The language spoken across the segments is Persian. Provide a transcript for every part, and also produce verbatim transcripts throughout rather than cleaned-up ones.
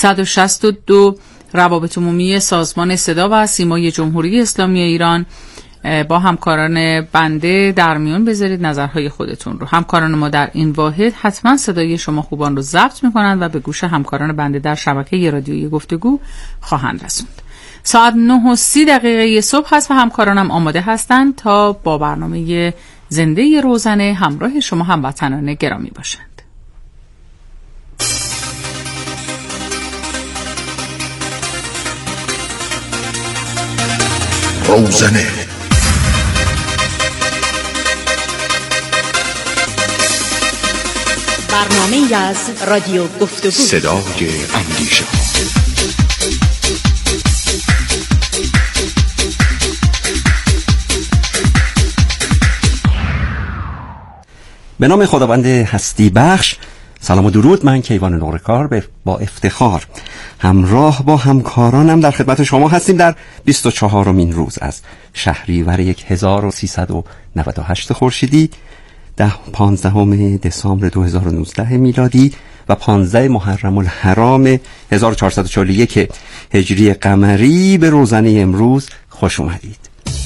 صد و شصت و دو روابط عمومی سازمان صدا و سیمای جمهوری اسلامی ایران با همکاران بنده در میون بذارید نظرهای خودتون رو. همکاران ما در این واحد حتما صدای شما خوبان رو ضبط میکنند و به گوش همکاران بنده در شبکه رادیویی گفتگو خواهند رسوند. ساعت نه و سی دقیقه صبح هست و همکارانم آماده هستند تا با برنامه زنده روزنه همراه شما هموطنان گرامی باشند. روزنه برنامه از رادیو گفتگو صدای اندیشه. به نام خداوند هستی بخش، سلام و درود. من کیوان نورکار با افتخار همراه با همکارانم در خدمت شما هستیم در بیست و چهارمین روز از شهریور هزار و سیصد و نود و هشت خورشیدی، ده پانزدهم دسامبر دو هزار و نوزده میلادی و پانزده محرم الحرام هزار و چهارصد و چهل و یک هجری قمری. به روزنه امروز خوش اومدید.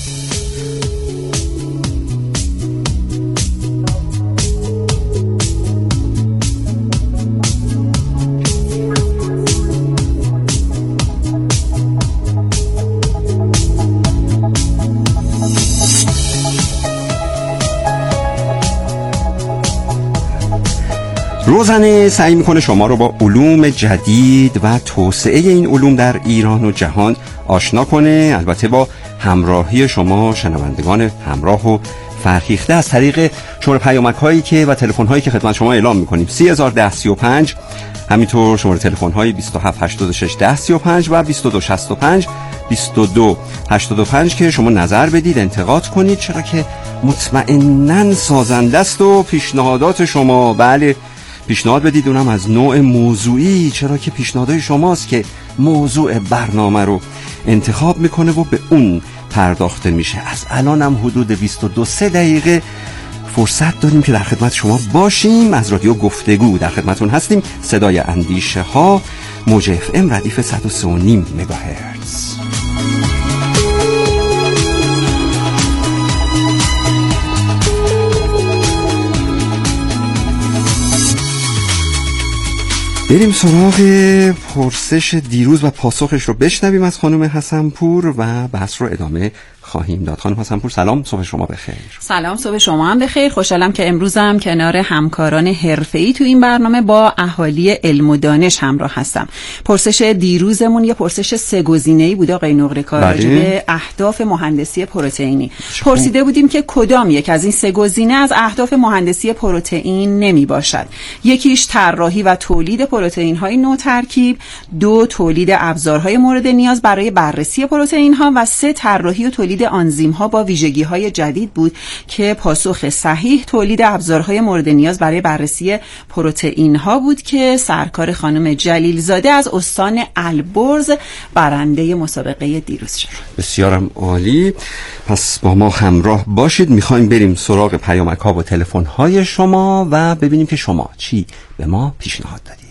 روزنه سعی میکنه شما رو با علوم جدید و توسعه این علوم در ایران و جهان آشنا کنه، البته با همراهی شما شنوندگان همراه و فرهیخته از طریق شماره پیامک هایی که و تلفن هایی که خدمت شما اعلام میکنیم سی هزار و ده سی و پنج، همینطور شماره تلفن های بیست و هفت هشتاد و شش ده سی و پنج و بیست و دو شصت و پنج بیست و دو هشتاد و پنج که شما نظر بدید، انتقاد کنید، چرا که مطمئناً سازنده است و پیشنهادات شما بله پیشنهاد بدید، اونم از نوع موضوعی، چرا که پیشنهادهای شماست که موضوع برنامه رو انتخاب میکنه و به اون پرداخته میشه. از الان هم حدود بیست و دو سه دقیقه فرصت داریم که در خدمت شما باشیم. از رادیو گفتگو در خدمتون هستیم، صدای اندیشه ها، موج اف ام ردیف صد و سه و نیم مگاهرتز. بریم سراغ پرسش دیروز و پاسخش رو بشنویم از خانم حسنپور و بحث رو ادامه خواهیم داد. خانم حسنپور سلام، صبح شما بخیر. سلام، صبح شما هم بخیر. خوشحالم که امروز هم کنار همکاران حرفه‌ای تو این برنامه با اهالی علم و دانش همراه هستم. پرسش دیروزمون یه پرسش سه گزینه‌ای بود آقای نقره‌کار، راجع به اهداف مهندسی پروتئینی. پرسیده بودیم که کدام یک از این سه گزینه از اهداف مهندسی پروتئین نمی باشد؟ یکیش طراحی و تولید پروتئین‌های نوترکیب، دو تولید ابزارهای مورد نیاز برای بررسی پروتئین‌ها و سه طراحی و تولید آنزیم‌ها با ویژگی‌های جدید بود که پاسخ صحیح تولید ابزارهای مورد نیاز برای بررسی پروتئین‌ها بود که سرکار خانم جلیلزاده از استان البرز برنده مسابقه دیروز شد. بسیارم عالی. پس با ما همراه باشید، می‌خوایم بریم سراغ پیامک‌ها و تلفن‌های شما و ببینیم که شما چی به ما پیشنهاد دادید.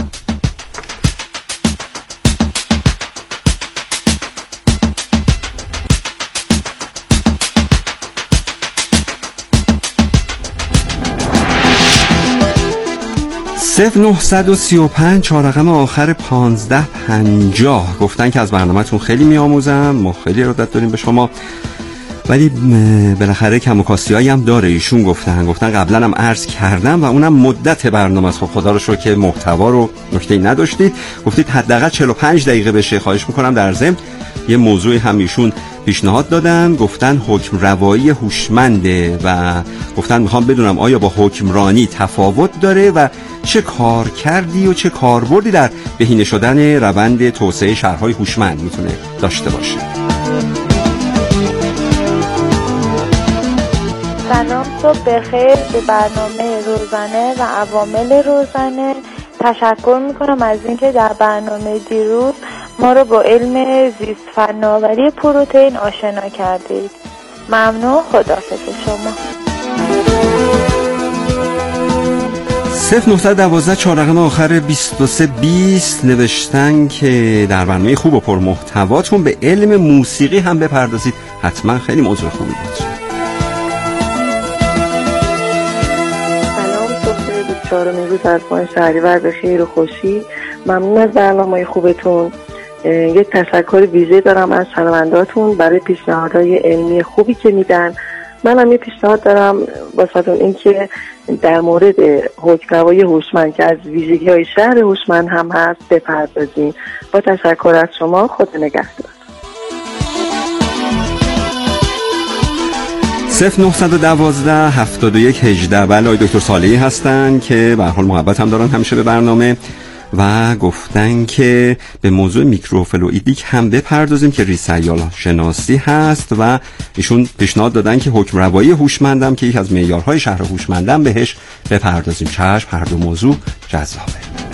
صفر نهصد و سی و پنج چهار رقم آخر پانزده پنجاه گفتن که از برنامه‌تون خیلی میآموزم، ما خیلی ارادت داریم به شما، ولی بالاخره کم و کاستی‌هایی هم داره. ایشون گفتن گفتن قبلا هم عرض کردم و اونم مدت برنامه است. خب خدا رو شکر که محتوا رو نکته‌ای نداشتید، گفتید حداقل چهل و پنج دقیقه بشه. خواهش می‌کنم در ضمن یه موضوعی هم ایشون پیشنهاد دادن، گفتن حکم روایی هوشمنده و گفتن میخوام بدونم آیا با حکمرانی تفاوت داره و چه کار کردی و چه کاربردی در بهینه شدن روند توسعه شهرهای هوشمند میتونه داشته باشه. سلام، صبح بخیر. به برنامه روزانه و عوامل روزانه تشکر میکنم از اینکه در برنامه دیروز ما رو با علم زیست فناوری پروتئین آشنا کردید. ممنون. خداحافظ شما. صفر نه یک دو چهار رقم آخر بیست و سه بیست نوشتن که در برنامه خوب و پرمحتواتون به علم موسیقی هم بپردازید. حتما خیلی موضوع خوبی بود. سلام، صبح بیست و چهارم روز از ماه شهریور به خیر و خوشی. ممنون از برنامه خوبتون. یک تشکر ویژه دارم از شنوندهاتون برای پیشنهادهای علمی خوبی که میدن. من هم یه پیشنهاد دارم واسه این که در مورد حکمروایی هوشمند که از ویژگی‌های شهر هوشمند هم هست بپردازیم. با تشکر از شما، خدا نگهدار. صفر نه یک دو هفتاد و یک هجده بله آقای دکتر صالحی هستن که به هر حال محبت هم دارن همیشه به برنامه و گفتن که به موضوع میکروفلوئیدیک هم بپردازیم که ریسیال شناسی هست و ایشون پیشنهاد دادن که حکم روایی هوشمندم که یک از معیارهای شهر هوشمندم بهش بپردازیم. چشم، هر دو موضوع جذابه.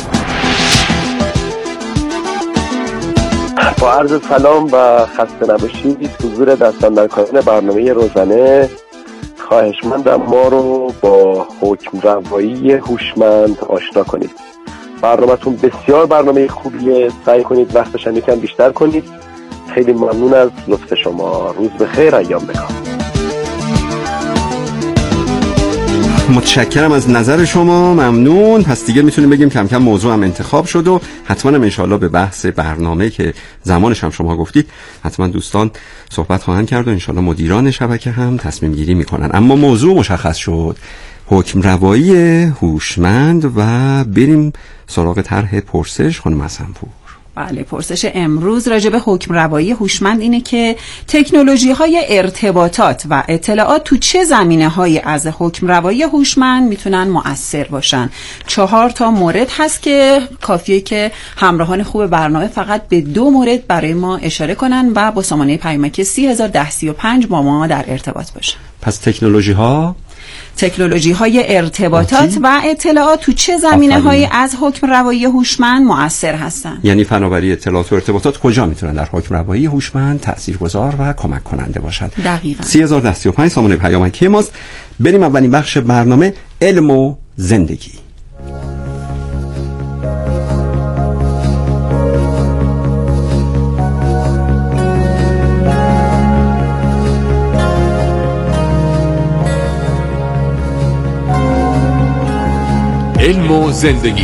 با عرض سلام و خسته نباشید حضور دستاندرکاران برنامه روزانه، خواهشمندم ما رو با حکم روایی هوشمند آشنا کنید. برنامه‌تون بسیار برنامه خوبیه، سعی کنید وقتشم یکم بیشتر کنید. خیلی ممنون از لطف شما. روز بخیر، ایام بکام. متشکرم از نظر شما، ممنون. پس دیگه میتونیم بگیم کم کم موضوع هم انتخاب شد و حتما هم انشاءالله به بحث برنامه که زمانش هم شما گفتید حتما دوستان صحبت خواهند کرد و انشاءالله مدیران شبکه هم تصمیم گیری میکنن. اما موضوع مشخص شد، حکم روایی هوشمند، و بریم سراغ طرح پرسش. خانم حسن‌پور. بله، پرسش امروز راجع به حکم روایی هوشمند اینه که تکنولوژی‌های ارتباطات و اطلاعات تو چه زمینه‌هایی از حکم روایی هوشمند میتونن مؤثر باشن. چهار تا مورد هست که کافیه که همراهان خوب برنامه فقط به دو مورد برای ما اشاره کنن و با سامانه پیامک سی هزار و ده سی و پنج با ما در ارتباط باشن. پس تکنولوژی‌ها تکنولوژی های ارتباطات و اطلاعات تو چه زمینه هایی از حکم روایی هوشمند مؤثر هستند؟ یعنی فناوری اطلاعات و ارتباطات کجا میتونن در حکم روایی هوشمند تاثیرگذار و کمک کننده باشند؟ دقیقاً. سی هزار و ده سی و پنج سامانه پیامکی ماست. بریم اولین بخش برنامه، علم و زندگی. علم و زندگی.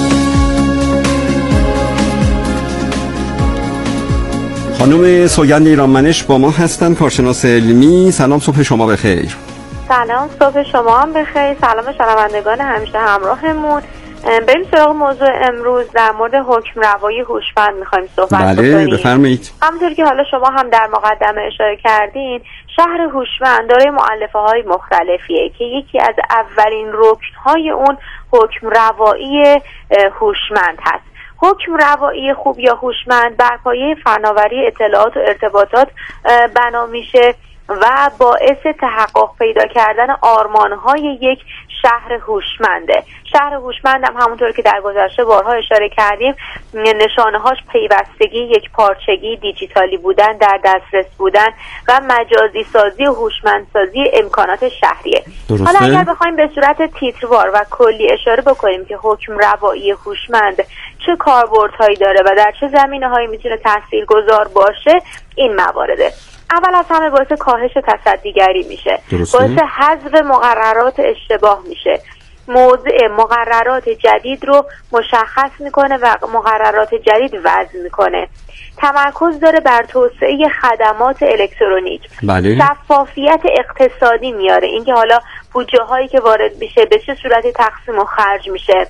خانم سوگند ایرانمنش با ما هستن، کارشناس علمی. سلام، صبح شما بخیر. سلام، صبح شما هم بخیر. سلام شنوندگان همیشه همراهمون. بریم سراغ موضوع امروز. در مورد حکم روایی هوشمند میخوایم صحبت بله، بکنیم. بله، بفرمایید. همونطور که حالا شما هم در مقدمه اشاره کردین، شهر هوشمند دارای مؤلفه های مختلفیه که یکی از اولین رکن های اون حکم روایی هوشمند هست. حکم روایی خوب یا هوشمند بر پایه فناوری اطلاعات و ارتباطات بنا میشه و باعث تحقق پیدا کردن آرمان‌های یک شهر هوشمنده. شهر هوشمند هم همونطور که در گذشته بارها اشاره کردیم، نشانه‌هاش پیوستگی، یک پارچگی، دیجیتالی بودن، در دسترس بودن و مجازی سازی و هوشمندسازی امکانات شهریه. درسته. حالا اگر بخوایم به صورت تیتروار و کلی اشاره بکنیم که حکم روایی هوشمند چه کاربردهایی داره و در چه زمینه‌هایی میتونه تاثیرگذار باشه، این موارده. اول از همه باعث کاهش تصدیگری میشه، درسته. باعث حذف مقررات اشتباه میشه، موضع مقررات جدید رو مشخص میکنه و مقررات جدید وضع میکنه، تمرکز داره بر توسعه خدمات الکترونیک، بله. شفافیت اقتصادی میاره، اینکه حالا بودجه هایی که وارد میشه به چه صورتی تقسیم و خرج میشه،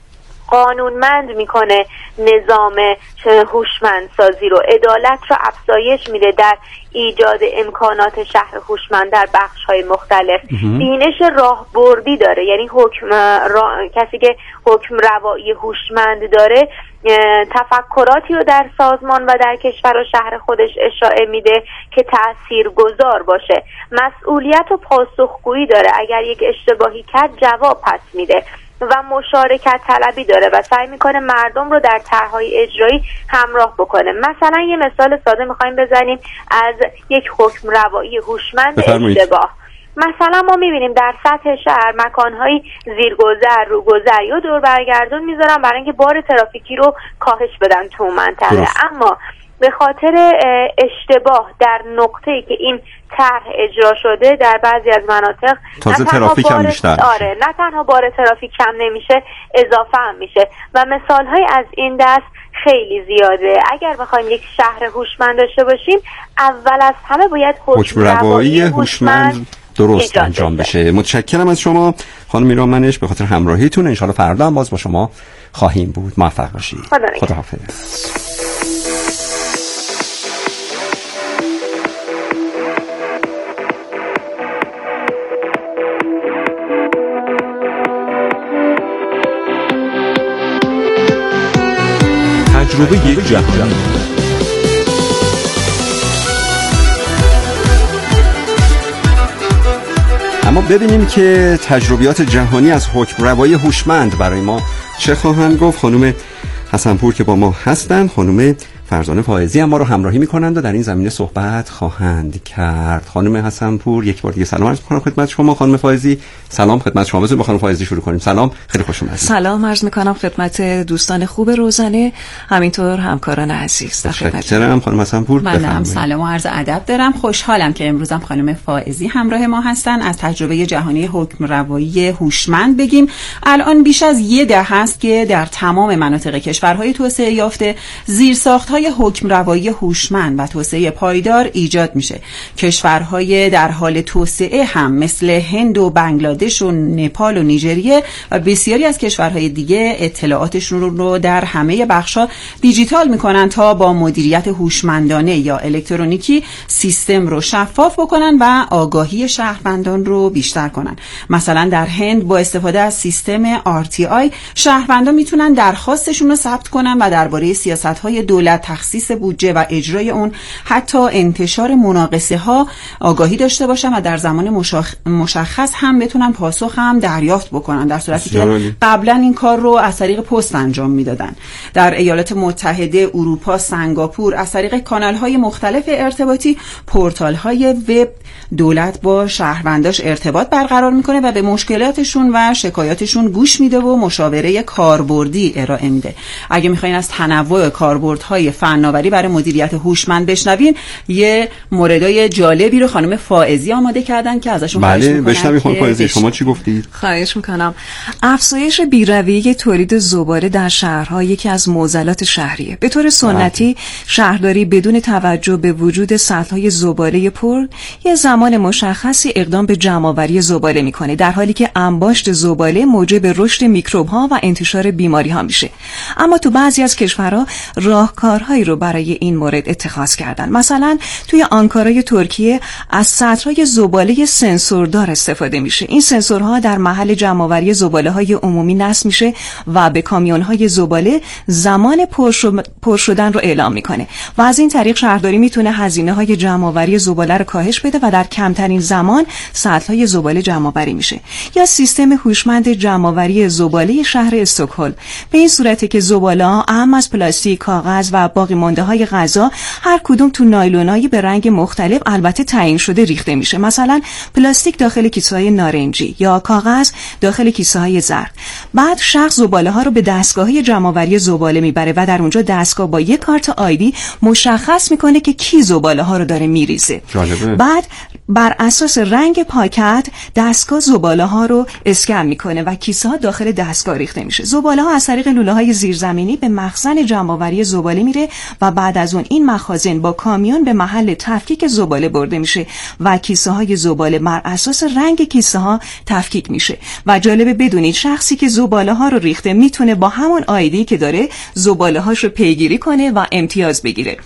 قانونمند میکنه نظام هوشمندسازی رو، عدالت رو افزایش میده در ایجاد امکانات شهر هوشمند در بخش‌های مختلف، بینش راهبردی داره، یعنی حکم را... کسی که حکم روایی هوشمند داره تفکراتی رو در سازمان و در کشور و شهر خودش اشاعه میده که تاثیرگذار باشه، مسئولیت و پاسخگویی داره، اگر یک اشتباهی کرد جواب پس میده و مشارکت طلبی داره و سعی میکنه مردم رو در طرح‌های اجرایی همراه بکنه. مثلا یه مثال ساده میخوایم بزنیم از یک حکم روایی هوشمند اشتباه. مثلا ما میبینیم در سطح شهر مکانهای زیرگذر، روگذر یا دور برگردون میذارن برای اینکه بار ترافیکی رو کاهش بدن تو منطقه درست. اما به خاطر اشتباه در نقطه‌ای که این طرح اجرا شده در بعضی از مناطق تازه ترافیک هم بیشتر آره نه تنها بار ترافیک کم نمیشه، اضافه هم میشه و مثال‌های از این دست خیلی زیاده. اگر بخوایم یک شهر هوشمند داشته باشیم، اول از همه باید حکم روایی هوشمند درست انجام بشه. متشکرم از شما خانم ایران منش به خاطر همراهیتون. ان شاءالله فردا هم باز با شما خواهیم بود. موفق باشید. خداحافظ. تجربه جهانی. اما ببینیم که تجربیات جهانی از حکم روایی هوشمند برای ما چه خواهند گفت. خانم حسنپور که با ما هستند، خانم فرزانه فائزی هم ما رو همراهی میکنند و در این زمینه صحبت خواهند کرد. خانم حسنپور یک بار دیگه سلام عرض میکنم خدمت شما. خانم فائزی سلام خدمت شما. بذارید با خانم فائزی شروع کنیم. سلام، خیلی خوش اومدید. سلام عرض میکنم خدمت دوستان خوب روزانه، همینطور همکاران عزیز. متشکرم خانم حسنپور. منم سلام و عرض ادب دارم. خوشحالم که امروزم خانم فائزی همراه ما هستن. از تجربه جهانی حکم روایی هوشمند بگیم. الان بیش از یه دهه است که در تمام مناطق کشورهای توسعه یافته زیرساخت های حکم روایی هوشمند و توسعه پایدار ایجاد میشه. کشورهای در حال توسعه هم مثل هند و بنگلادش و نپال و نیجریه و بسیاری از کشورهای دیگه اطلاعاتشون رو در همه بخشا دیجیتال میکنن تا با مدیریت هوشمندانه یا الکترونیکی سیستم رو شفاف بکنن و آگاهی شهروندان رو بیشتر کنن. مثلا در هند با استفاده از سیستم آر تی آی شهروندان میتونن درخواستشون رو ثبت کنن و درباره سیاست‌های دولت، تخصیص بودجه و اجرای اون، حتی انتشار مناقصه ها آگاهی داشته باشن و در زمان مشخ... مشخص هم بتونن پاسخ هم دریافت بکنن، در صورتی که قبلا این کار رو از طریق پست انجام میدادن. در ایالات متحده، اروپا، سنگاپور از طریق کانال های مختلف ارتباطی، پورتال های وب، دولت با شهرونداش ارتباط برقرار میکنه و به مشکلاتشون و شکایاتشون گوش میده و مشاوره کاربردی ارائه میده. اگه میخواین از تنوع کاربردهای فناوری برای مدیریت هوشمند بشنوین، یه موردای جالبی رو خانم فائزی آماده کردن که ازشون خواهش میکنم. بله بشنوید خانم فائزی، شما چی گفتید؟ خواهش میکنم. افزایش بی‌رویه تولید زباله در شهرها یکی از معضلات شهریه. به طور سنتی شهرداری بدون توجه به وجود سطح‌های زباله پر یه زمان مشخصی اقدام به جمع‌آوری زباله میکنه، در حالی که انباشت زباله موجب رشد میکروب‌ها و انتشار بیماری‌ها میشه. اما تو بعضی از کشورها راهکارهایی رو برای این مورد اتخاذ کردن. مثلا توی آنکارای ترکیه از سطرهای زباله سنسوردار استفاده میشه. این سنسورها در محل جمع‌آوری زباله‌های عمومی نصب میشه و به کامیون‌های زباله زمان پر شدن رو اعلام میکنه و از این طریق شهرداری میتونه هزینه‌های جمع‌آوری زباله رو کاهش بده و در کمترین زمان سطل‌های زباله جمع‌آوری میشه. یا سیستم هوشمند جمع‌آوری زباله شهر استکهلم، به این صورته که زباله‌ها اهم از پلاستیک، کاغذ و باقی مانده‌های غذا هر کدوم تو نایلونایی به رنگ مختلف البته تعیین شده ریخته میشه. مثلا پلاستیک داخل کیسه‌های نارنجی یا کاغذ داخل کیسه‌های زرد. بعد شخص زباله‌ها رو به دستگاه‌های جمع‌آوری زباله میبره و در اونجا دستگاه با یک کارت آیدی مشخص میکنه که کی زباله‌ها رو داره میریزه. جالبه. بعد بر اساس رنگ پاکت دستگاه زباله‌ها رو اسکن میکنه و کیسه‌ها داخل دستگاه ریخته میشه. زباله‌ها از طریق لوله‌های زیرزمینی به مخزن جمع‌آوری زباله میره و بعد از اون این مخازن با کامیون به محل تفکیک زباله برده میشه و کیسه‌های زباله بر اساس رنگ کیسه‌ها تفکیک میشه. و جالبه بدونید شخصی که زباله‌ها رو ریخته میتونه با همون آیدی که داره زباله‌هاش رو پیگیری کنه و امتیاز بگیره.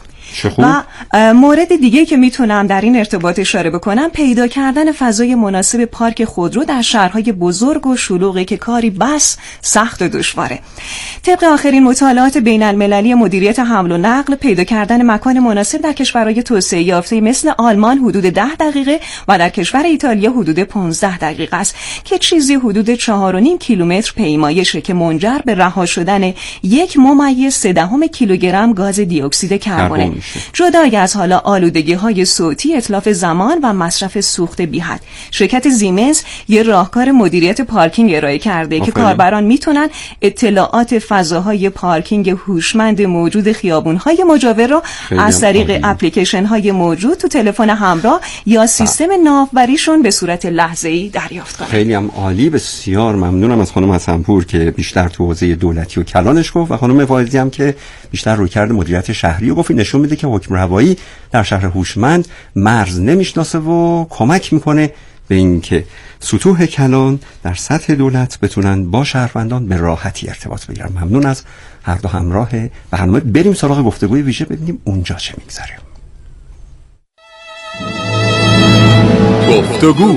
و مورد دیگه که میتونم در این ارتباط اشاره بکنم، پیدا کردن فضای مناسب پارک خودرو در شهرهای بزرگ و شلوغی که کاری بس سخت و دشواره. طبق آخرین مطالعات بین المللی مدیریت حمل و نقل، پیدا کردن مکان مناسب در کشورهای توسعه یافته مثل آلمان حدود ده دقیقه و در کشور ایتالیا حدود پانزده دقیقه است که چیزی حدود چهار و نیم کیلومتر پیمایشه که منجر به رها شدن یک ممیز سه دهم کیلوگرم گاز دی اکسید کربن. میشه. جدای از حالا آلودگی های صوتی، اتلاف زمان و مصرف سوخت بی حد، شرکت زیمنس یه راهکار مدیریت پارکینگ ارائه کرده آفرین. که کاربران میتونن اطلاعات فضاهای پارکینگ هوشمند موجود خیابون‌های مجاور رو از طریق اپلیکیشن های موجود تو تلفن همراه یا سیستم ناوبریشون به صورت لحظه‌ای دریافت کنن. خیلی هم عالی. بسیار ممنونم از خانم حسنپور که بیشتر تو حوزه دولتی و کلانش گفت و خانم واعظی هم که بیشتر رویکرد مدیریت شهری گفت. نشون میده که حکم روایی در شهر هوشمند مرز نمیشناسه و کمک میکنه به اینکه سطوح کلان در سطح دولت بتونن با شهروندان به راحتی ارتباط بگیرن. ممنون از هر دو همراه برنامه. بریم سراغ گفتگوی ویژه ببینیم اونجا چه میگذره. گفتگو.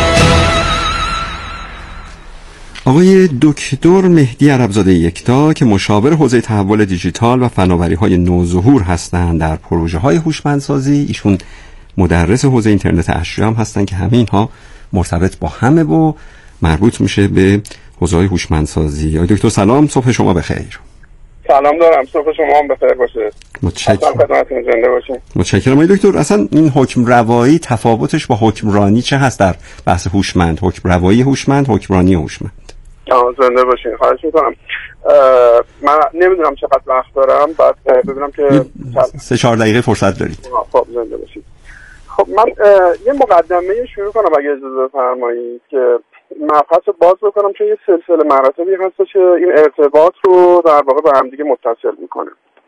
آقای دکتر مهدی عربزاده یکتا که مشاور حوزه تحول دیجیتال و فناوری‌های نوظهور هستند در پروژه‌های هوشمندسازی، ایشون مدرس حوزه اینترنت اشیا هم هستند که همه اینها مرتبط با همه و مربوط میشه به حوزه‌های هوشمندسازی. آقای دکتر سلام، صبح شما بخیر. سلام دارم، صبح شما هم بخیر باشه. متشکرم. خدمتتون زنده باشین. متشکرم. آقای دکتر اصلا این حکم روایی تفاوتش با حکمرانی چه هست در بحث هوشمند؟ حکم روایی هوشمند، حکمرانی هوشمند. آه زنده باشین، خواهش میکنم. من نمیدونم چقدر وقت دارم، بعد ببینم که سه چهار دقیقه فرصت دارید. خب زنده باشین. خب من یه مقدمه شروع کنم اگه اجازه بفرمایید که مبحث رو باز بکنم، چون یه سلسله مراتبی هست که این ارتباط رو در واقع به هم دیگه متصل میکنه.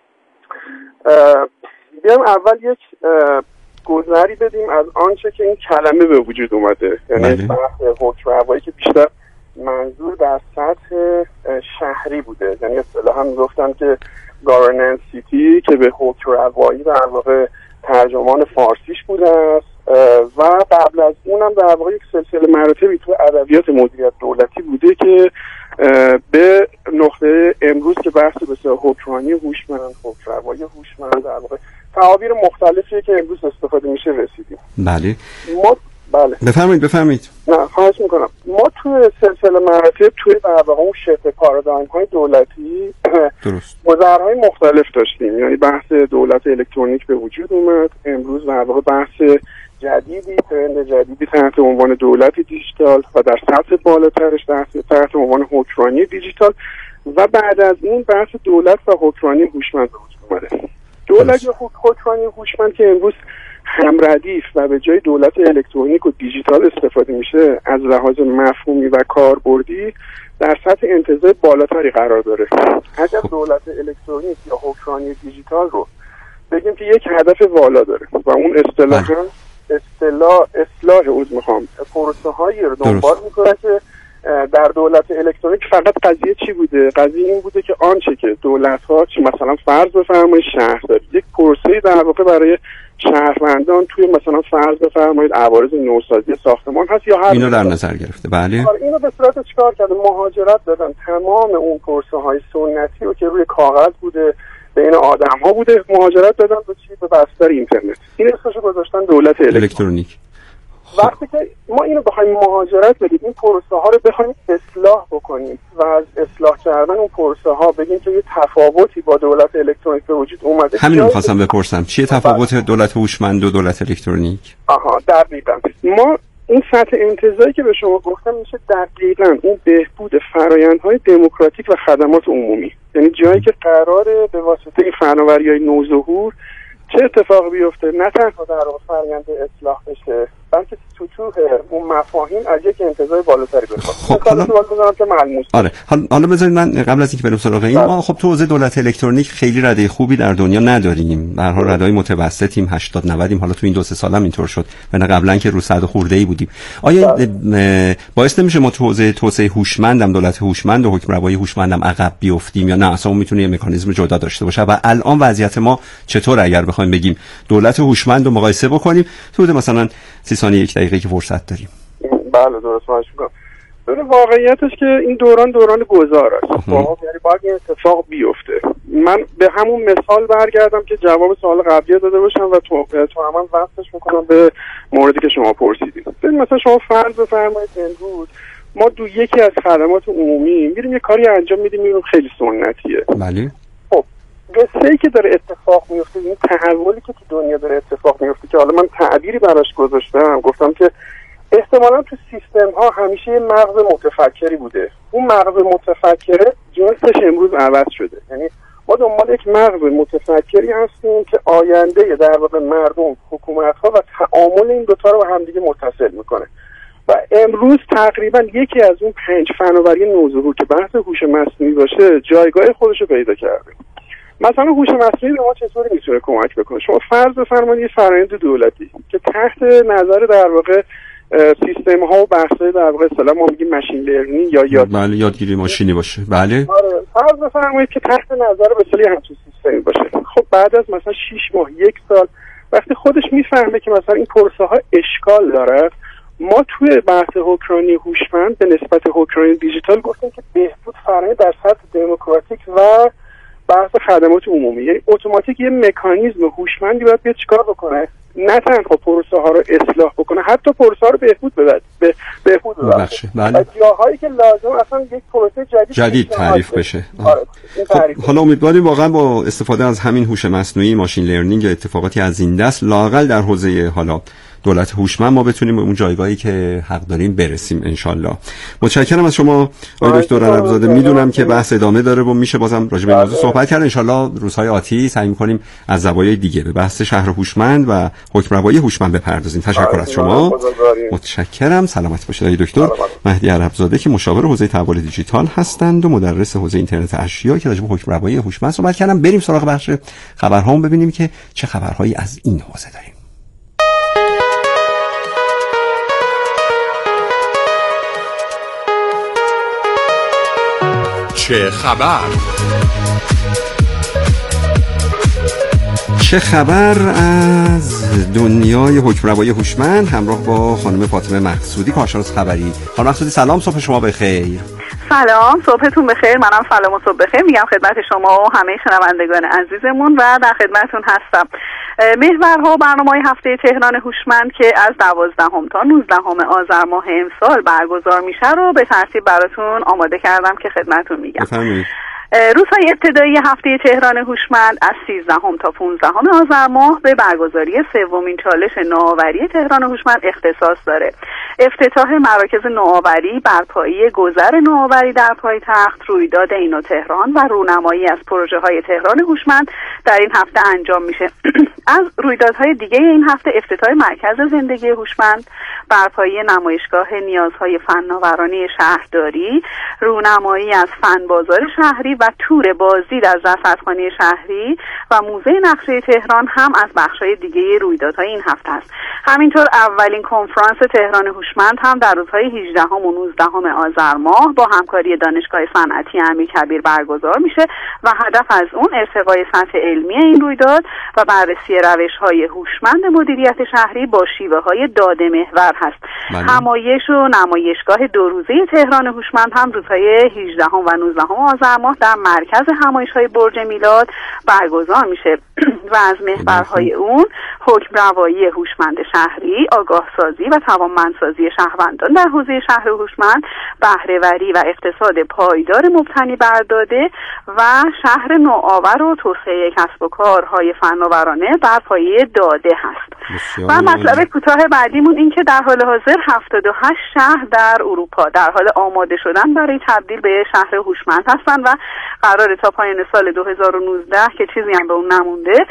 بیایم اول یک گذری بدیم از آنچه که این کلمه به وجود اومده، یعنی بحث حکم روایی که بیشتر منظور در سطح شهری بوده، یعنی اصطلاحاً گفتن که گاورننس سیتی که به حکم روایی در واقع ترجمان فارسیش بوده است و قبل از اونم در واقع یک سلسله مراتبی تو ادبیات مدیریت دولتی بوده که به نقطه امروز که بحث بسیار حکمرانی هوشمند، حکم روایی هوشمند، در واقع تعابیر مختلفی که امروز استفاده میشه رسیدیم. بله. ما بله. بفرمایید بفرمایید. نه خواهش میکنم. ما توی سلسله مراتب توی در واقع اون شفت پارادایم های دولتی درست گذرهای مختلف داشتیم، یعنی بحث دولت الکترونیک به وجود اومد. امروز در واقع بحث جدیدی، ترند جدیدی تحت عنوان دولت دیجیتال و در سطح بالاترش تحت عنوان حکمرانی دیجیتال و بعد از اون بحث دولت و حکمرانی هوشمند به وجود اومده. دولت یا حکمرانی هوشمند که امروز هم ردیف و به جای دولت الکترونیک و دیجیتال استفاده میشه، از لحاظ مفهومی و کاربردی در سطح انتزاع بالاتری قرار داره. اگر دولت الکترونیک یا حکمرانی دیجیتال رو بگیم که یک هدف والا داره و اون اصطلاحاً اصطلاح اصلاح عوض میخوام پروسه هایی رو دنبال میکنه که در دولت الکترونیک فقط قضیه چی بوده؟ قضیه این بوده که آنچه که دولت ها چی مثلا فرض بفرمایید شهرداری یک پروسه در واقع برای شهروندان توی مثلا فرض بفرمایید عوارض نوسازی ساختمان هست یا هر اینو در نظر گرفته. بله اینو به صورت چیکار کرده؟ مهاجرت دادن تمام اون پروسه های سنتی رو که روی کاغذ بوده بین آدم ها بوده، مهاجرت دادن به چی؟ به بستر اینترنت. این اسمش گذاشتن دولت الکترونیک. وقتی که ما اینو بخوایم مهاجرت بدیم، این پروسه ها رو بخوایم اصلاح بکنیم و از اصلاح کردن اون پروسه ها بگیم که یه تفاوتی با دولت الکترونیک به وجود اومده. همین رو خواستم بپرسم، چیه تفاوت دولت هوشمند و دولت الکترونیک؟ آها دقیقاً. ما این سطح انتزاعی که به شما گفتم میشه دقیقاً اون بهبود فرآیندهای دموکراتیک و خدمات عمومی، یعنی جایی که قراره به واسطه این فناوری‌های نوظهور چه اتفاقی بیفته، نه تنها در واقع فرآیند اصلاح بشه بلکه سطوح اون مفاهیم از یک انتزاع بالاتری بره. خب حالا بذارم که ملموس. آره حالا بذارید من قبل از اینکه بریم سراغ این، ما خب تو حوزه دولت الکترونیک خیلی رده خوبی در دنیا نداریم. به هر حال رده‌های متوسطیم، هشتاد نودیم. حالا تو این دو سه سالم اینطور شد، ولی قبلا که رو صد خورده‌ای بودیم. آیا باعث نمیشه ما تو حوزه توسعه هوشمندم، دولت هوشمند و حکم روایی هوشمندم عقب بیافتیم، یا نه اصلا میتونه یه مکانیزم جدا داشته باشه؟ و الان وضعیت ما چطور اگر بخوایم بگیم دولت هوشمند رو مقایسه بکنیم تو مثلا سی ثانیه یک دقیقه که فرصت داریم؟ بله درست باشه میگم. ببین واقعیتش که این دوران دوران گذار است. خب یعنی باید این اتفاق بیفته. من به همون مثال برگردم که جواب سوال قبلی داده باشم و تو تو هم وقتش میکنم به موردی که شما پرسیدید. ببین مثلا شما فرض بفرمایید امروز ما دو یکی از خدمات عمومی میریم یه کاری انجام میدیم، میریم خیلی سنتیه. بله. خب قصه‌ای که داره اتفاق میفته، این تحولی که تو دنیا داره اتفاق میفته که حالا من تعبیری براش گذاشتم، گفتم که احتمالا تو سیستم ها همیشه یه مغز متفکری بوده. اون مغز متفکره جنسش امروز عوض شده. یعنی ما دنبال یک مغز متفکری هستیم که آینده در واقع مردم، حکومت ها و تعامل این دوتا رو با همدیگه متصل میکنه. و امروز تقریبا یکی از اون پنج فناوری نوظهور که بحث هوش مصنوعی باشه جایگاه خودش رو پیدا کرده. مثلا هوش مصنوعی به ما چطوری میتونه کمک بکنه؟ شما فرض بفرمایید یه فرآیند دولتی که تحت نظر در واقع سیستم ها و بحث‌های در واقع اصطلاح ما میگیم ماشین لرنینگ یا یاد بله یادگیری ماشینی باشه. بله آره فرض بفرمایید که تحت نظر به اصطلاح همچین سیستمی باشه. خب بعد از مثلا شش ماه یک سال وقتی خودش میفهمه که مثلا این پروسه ها اشکال داره، ما توی بحث حکمرانی هوشمند به نسبت حکمرانی دیجیتال گفتیم که بهبود فرآیند در سطح دموکراتیک و بحث خدمات عمومی، یعنی اتوماتیک یه مکانیزم هوشمندی باید بیاد چیکار بکنه، نه تنها پروسه ها رو اصلاح بکنه، حتی پروسه ها رو بهبود بده به بهبود بده. بله. جاهایی که لازم اصلا یک پروسه جدید جدید تعریف بشه. آره. خب حالا امیدواریم واقعا با استفاده از همین هوش مصنوعی، ماشین لرنینگ، اتفاقاتی از این دست لااقل در حوزه حالا دولت هوشمند ما بتونیم به اون جایگاهی که حق داریم برسیم انشالله. متشکرم از شما آقای دکتر رنبزاده. میدونم که بحث ادامه داره و میشه بازم راجع به این موضوع صحبت کرد. انشالله روزهای آتی سعی می‌کنیم از زوایای دیگه به بحث شهر هوشمند و حکمروایی هوشمند بپردازیم. تشکر از شما. متشکرم. سلامت باشید آقای دکتر مهدی عربزاده که مشاور حوزه تحول دیجیتال هستند و مدرس حوزه اینترنت اشیا که راجع به حکمروایی هوشمند صحبت کردن. بریم سراغ بخش خبرهام ببینیم که چه خبرهایی از این حوزه داریم. چه خبر؟ چه خبر از دنیای حکمروایی هوشمند همراه با خانم فاطمه مقصودی کارشناس خبری. خانم مقصودی سلام، صبح شما بخیر. سلام، صبحتون بخیر. منم سلام و صبح بخیر میگم خدمت شما و همه شنوندگان عزیزمون و در خدمتتون هستم. محورها برنامه‌های هفته تهران هوشمند که از دوازدهم تا نوزدهم آذر ماه امسال برگزار میشه رو به ترتیب براتون آماده کردم که خدمتتون میگم. بفرمایید. روزهای ابتدایی هفته تهران هوشمند از سیزدهم تا پانزدهم آذر ماه به برگزاری سومین چالش نوآوری تهران هوشمند اختصاص داره. افتتاح مراکز نوآوری، برپایی گذر نوآوری در پایتخت، رویداد اینو تهران و رونمایی از پروژه‌های تهران هوشمند در این هفته انجام میشه. از رویدادهای دیگه این هفته افتتاح مرکز زندگی هوشمند، برپایی نمایشگاه نیازهای فناورانه شهرداری، رونمایی از فن بازار شهری و تور بازدید از رصدخانه شهری و موزه نقشه تهران هم از بخش‌های دیگه رویدادهای این هفته است. همینطور اولین کنفرانس تهران هوشمند هم در روزهای هجدهم و نوزدهم آذر ماه با همکاری دانشگاه صنعتی امیرکبیر برگزار میشه و هدف از اون ارتقای سطح علمی این رویداد و بررسی روش‌های هوشمند مدیریت شهری با شیوه‌های داده محور هست. بله. همایش و نمایشگاه دو روزه تهران هوشمند هم روزهای هجدهم و نوزدهم آذر ماه در مرکز همایش‌های برج میلاد برگزار میشه و از محورهای اون حکمروایی هوشمند شهری، آگاه سازی و توانمندسازی شهروندان در حوزه شهر هوشمند، بهره‌وری و اقتصاد پایدار مبتنی بر داده و شهر نوآور و توسعه کسب و کارهای فناورانه بر پایه داده هست. و مطلب کوتاه بعدیمون این که در حال حاضر هفتاد و هشت شهر در اروپا در حال آماده شدن برای تبدیل به شهر هوشمند هستن و قراره تا پایان سال دو هزار و نوزده که چیزی هم به اون نمونده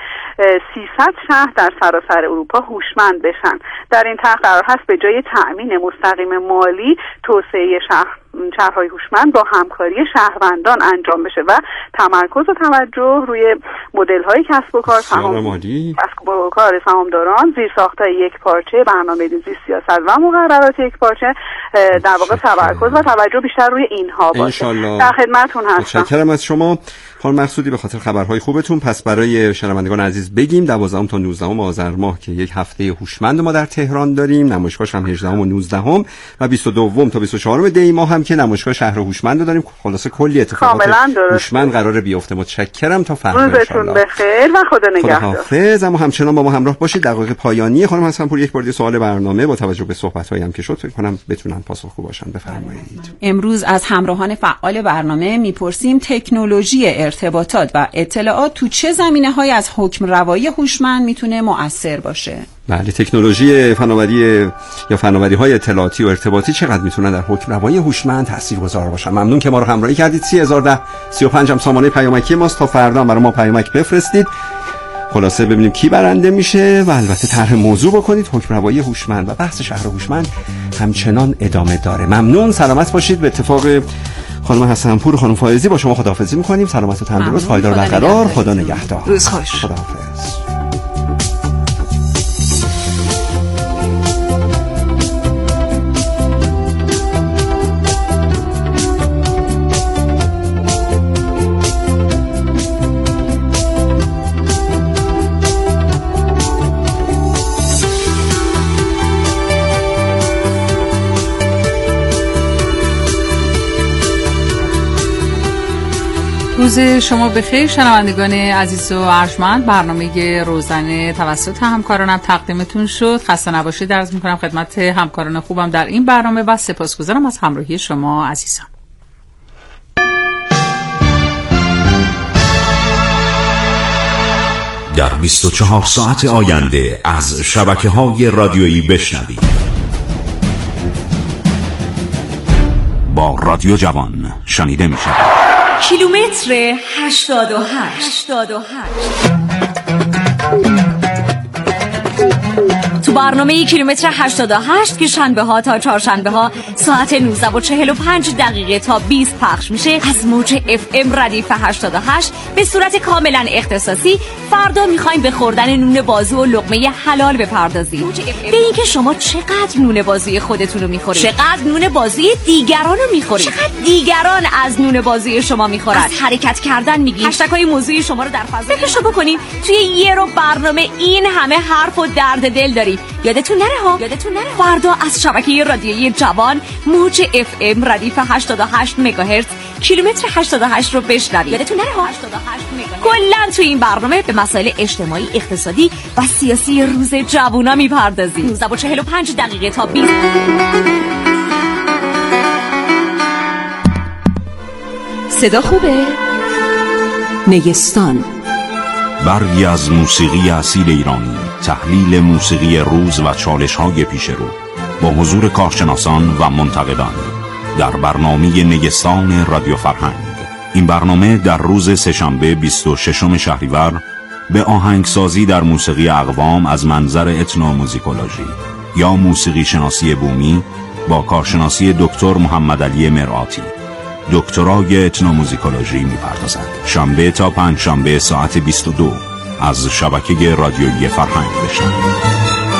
سیصد شهر در سراسر اروپا هوشمند بشن. در این طرح قرار هست به جای تأمین مستقیم مالی توسعه شهر شهرهای هوشمند با همکاری شهروندان انجام بشه و تمرکز و توجه روی مدل‌های کسب و کار سهامداری، کسب و کار سهامداران، زیرساخت‌های یک پارچه، برنامه‌ریزی سیاست و مقررات یک پارچه در واقع تمرکز و توجه بیشتر روی اینها باشه. در خدمتتون هستم. متشکرم از شما خانم مقصودی به خاطر خبرهای خوبتون. پس برای شنوندگان عزیز بگیم دوازدهم تا نوزدهم آذر ماه که یک هفته هوشمند ما در تهران داریم، نمایشگاهش هم هجدهم و نوزدهم و بیست و دو تا بیست و چهار دی ماه هم هم که نمایشگاه شهر هوشمند رو داریم. خلاصه کلی اتفاقات هوشمند قراره بیفته. متشکرم تا فردا. روزتون بخیر و خدا نگهدار. خداحافظ. اما همچنان با ما همراه باشید. دقایق پایانی خانم حسن‌پور یک بار دیگه سوال برنامه با توجه به صحبت‌هایی هم که شد فکر کنم بتونن پاسخگو باشن. بفرمایید. امروز از همراهان فعال برنامه میپرسیم تکنولوژی ارتباطات و اطلاعات تو چه زمینه‌هایی از حکم روایی هوشمند میتونه مؤثر باشه؟ بله، تکنولوژی فناوری یا فناوری‌های اطلاعاتی و ارتباطی چقدر میتونن در حکم روایی هوشمند تاثیرگذار باشن. ممنون که ما رو همراهی کردید. سه هزار و ده سی و پنج هم سامانه پیامکی ماست. تا فردا برای ما پیامک بفرستید. خلاصه ببینیم کی برنده میشه و البته طرح موضوع بکنید. حکم روایی هوشمند و بحث شهر هوشمند همچنان ادامه داره. ممنون، سلامت باشید. به اتفاق خانم حسن‌پور و خانم فائزی با شما خداحافظی می‌کنیم. سلامت و تندرست، پایدار برقرار. خدا نگهدار. روز خوش. خداحافظ. روز شما بخیر شنوندگان عزیز و ارجمند. برنامه روزانه توسط همکارانم تقدیمتون شد. خسته نباشید عرض می‌کنم خدمت همکاران خوبم در این برنامه و سپاسگزارم از همراهی شما عزیزان. در بیست و چهار ساعت آینده از شبکه‌های رادیویی بشنوید. با رادیو جوان شنیده می‌شود. کیلومتر هشتاد و هشت. تو برنامه کیلومتر هشتاد و هشت که شنبه ها تا چهارشنبه ها ساعت نوزده و چهل و پنج دقیقه تا بیست پخش میشه از موج اف ام ردیف هشتاد و هشت به صورت کاملا اختصاصی. فردا میخوایم به خوردن نون بازی و لقمه حلال بپردازیم، به اینکه شما چقدر نون بازی خودتون رو میخورید، چقدر نون بازی دیگران رو میخورید، چقدر دیگران از نون بازی شما میخورن. از حرکت کردن میگیم، هشتگ‌های موضوعی شما رو در فضا فکرشو بکنیم. توی یه رو برنامه این همه حرف و درد دل داریم. یادتون نره ها، یادتون نره فردا از شبکه رادیویی جوان موج اف ام ردیف هشتاد و هشت مگاهرتز کیلومتر هشتاد و هشت رو بشنوید. یادتون نره ها، هشتاد و هشت مگاهرتز. کلا تو این برنامه به مسائل اجتماعی، اقتصادی و سیاسی روز جوونا میپردازیم. نوزده و چهل و پنج دقیقه تا بیست. صدا خوبه؟ نیستان. برگی از موسیقی اصیل ایرانی، تحلیل موسیقی روز و چالش‌های پیش رو با حضور کارشناسان و منتقدان در برنامه نیستان رادیو فرهنگ. این برنامه در روز سه‌شنبه بیست و ششم شهریور به آهنگسازی در موسیقی اقوام از منظر اتنوموزیکولوژی یا موسیقی شناسی بومی با کارشناسی دکتر محمد علی مرآتی، دکترای اتنوموزیکولوژی می‌پردازد. شنبه تا پنج شنبه ساعت بیست و دو از شبکه رادیویی فرهنگ بشنوید.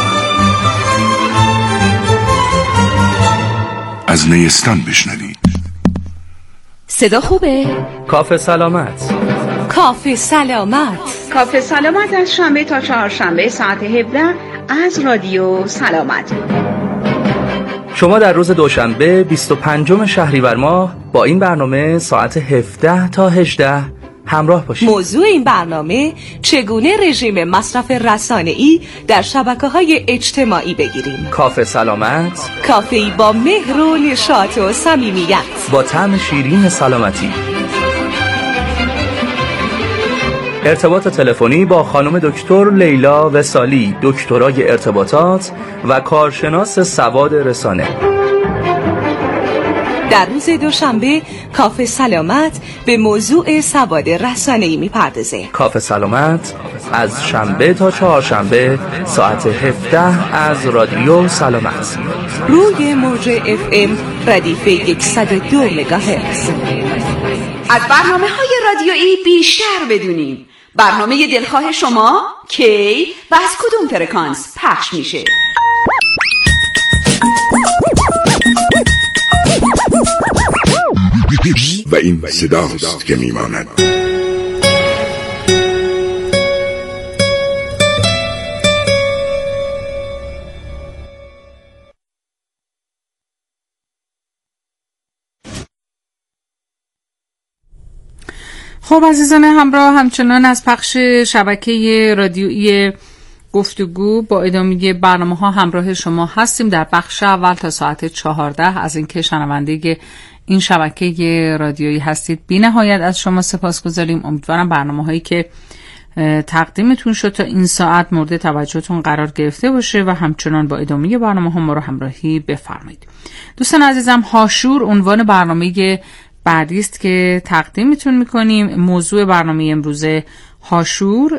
از نیستان بشنوید. صدا خوبه؟ کافه سلامت. کافه سلامت. کافه سلامت از شنبه تا چهارشنبه ساعت هفده از رادیو سلامت. شما در روز دوشنبه بیست و پنجم شهریور ماه با این برنامه ساعت هفده تا هجده همراه باشید. موضوع این برنامه چگونه رژیم مصرف رسانه‌ای در شبکه‌های اجتماعی بگیریم. کافه سلامت، کافه‌ای با مهر و نشاط و صمیمیت، با طعم شیرین سلامتی. ارتباط تلفنی با خانم دکتر لیلا وصالی، دکترای ارتباطات و کارشناس سواد رسانه. در روز دوشنبه کافه سلامت به موضوع سواد رسانه‌ای میپردازه. کافه سلامت از شنبه تا چهارشنبه ساعت هفده از رادیو سلامت روی موج اف ام ردیف صد و دو مگاهرتز. از برنامه‌های رادیویی بیشتر بدونیم. برنامه دلخواه شما کی و از کدوم فرکانس پخش میشه؟ و این صداست که میماند. خب عزیزان همراه، همچنان از پخش شبکه رادیویی گفتگو با ادامه برنامه ها همراه شما هستیم. در بخش اول تا ساعت چهارده از اینکه شنونده این شبکه رادیویی هستید بی نهایت از شما سپاسگزاریم. امیدوارم برنامه هایی که تقدیمتون شد تا این ساعت مورد توجهتون قرار گرفته باشه و همچنان با ادامه برنامه ها ما رو همراهی بفرمایید. دوستان عزیزم، هاشور عنوان برنامه بعدی است که تقدیمتون میکنیم. موضوع برنامه امروز هاشور